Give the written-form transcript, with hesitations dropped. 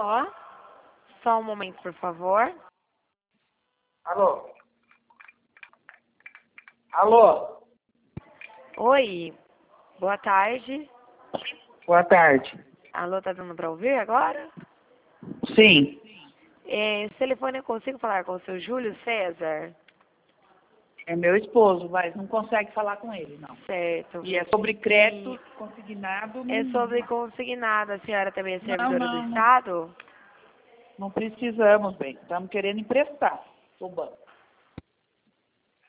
Alô? Só um momento, por favor. Alô? Alô? Oi, boa tarde. Boa tarde. Alô, tá dando pra ouvir agora? Sim, Esse telefone eu consigo falar com o seu Júlio César? é meu esposo, mas não consegue falar com ele, não. Certo. E é sobre crédito consignado. É sobre consignado. A senhora também é servidora do Não Estado? precisamos, bem. Estamos querendo emprestar o banco.